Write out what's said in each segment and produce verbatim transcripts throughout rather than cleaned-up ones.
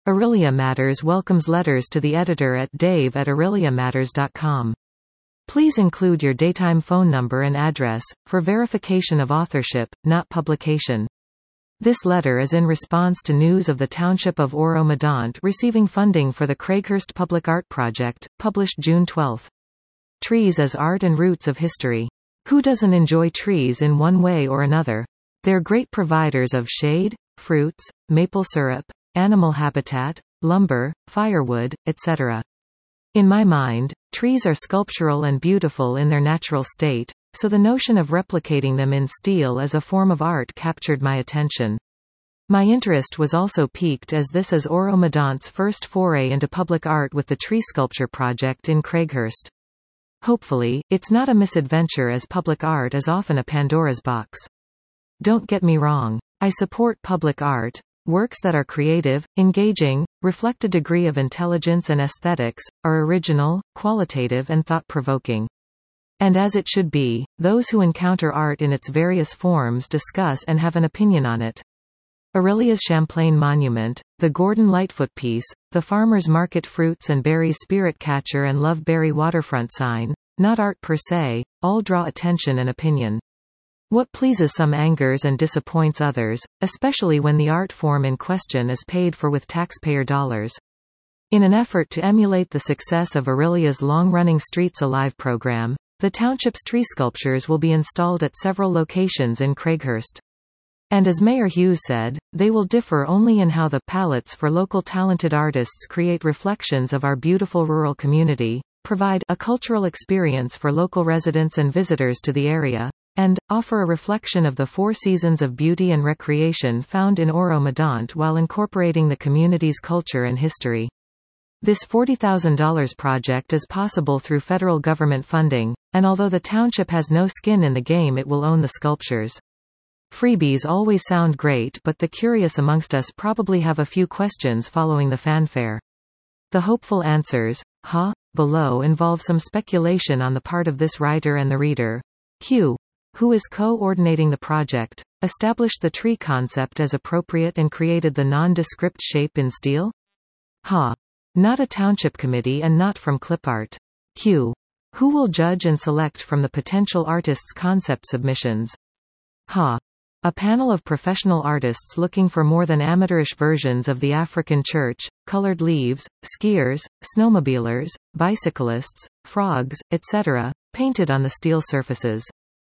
Aurelia Matters welcomes letters to the editor at dave at aurelia matters dot com. Please include your daytime phone number and address, for verification of authorship, not publication. This letter is in response to news of the Township of Oro-Medonte receiving funding for the Craighurst Public Art Project, published June twelfth. Trees as Art and Roots of History. Who doesn't enjoy trees in one way or another? They're great providers of shade, fruits, maple syrup, animal habitat, lumber, firewood, et cetera. In my mind, trees are sculptural and beautiful in their natural state, so the notion of replicating them in steel as a form of art captured my attention. My interest was also piqued as this is Oro-Medonte's first foray into public art with the tree sculpture project in Craighurst. Hopefully, it's not a misadventure, as public art is often a Pandora's box. Don't get me wrong. I support public art. Works that are creative, engaging, reflect a degree of intelligence and aesthetics, are original, qualitative and thought-provoking. And as it should be, those who encounter art in its various forms discuss and have an opinion on it. Aurelia's Champlain Monument, the Gordon Lightfoot piece, the Farmer's Market Fruits and Berries Spirit Catcher and Love Berry waterfront sign, not art per se, all draw attention and opinion. What pleases some angers and disappoints others, especially when the art form in question is paid for with taxpayer dollars. In an effort to emulate the success of Aurelia's long-running Streets Alive program, the township's tree sculptures will be installed at several locations in Craighurst. And as Mayor Hughes said, they will differ only in how the palettes for local talented artists create reflections of our beautiful rural community, provide a cultural experience for local residents and visitors to the area, and offer a reflection of the four seasons of beauty and recreation found in Oro-Medonte while incorporating the community's culture and history. This forty thousand dollars project is possible through federal government funding, and although the township has no skin in the game, it will own the sculptures. Freebies always sound great, but the curious amongst us probably have a few questions following the fanfare. The hopeful answers, ha, below involve some speculation on the part of this writer and the reader. Q, who is coordinating the project, established the tree concept as appropriate and created the nondescript shape in steel? Ha. Not a township committee and not from clipart. Q. Who will judge and select from the potential artists' concept submissions? Ha. A panel of professional artists looking for more than amateurish versions of the African church, colored leaves, skiers, snowmobilers, bicyclists, frogs, et cetera, painted on the steel surfaces.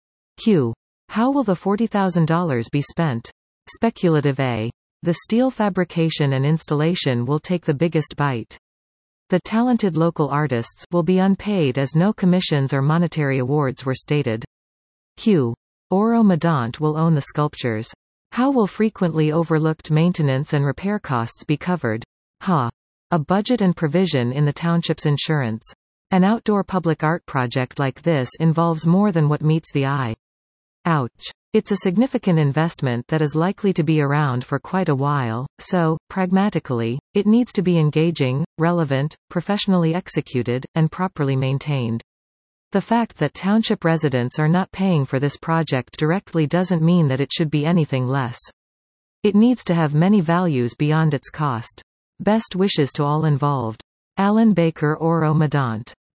Q. How will the forty thousand dollars be spent? Speculative A. The steel fabrication and installation will take the biggest bite. The talented local artists will be unpaid as no commissions or monetary awards were stated. Q. Oro-Medonte will own the sculptures. How will frequently overlooked maintenance and repair costs be covered? Ha. A budget and provision in the township's insurance. An outdoor public art project like this involves more than what meets the eye. Ouch. It's a significant investment that is likely to be around for quite a while, so, pragmatically, it needs to be engaging, relevant, professionally executed, and properly maintained. The fact that township residents are not paying for this project directly doesn't mean that it should be anything less. It needs to have many values beyond its cost. Best wishes to all involved. Alan Baker, Oro-Medonte.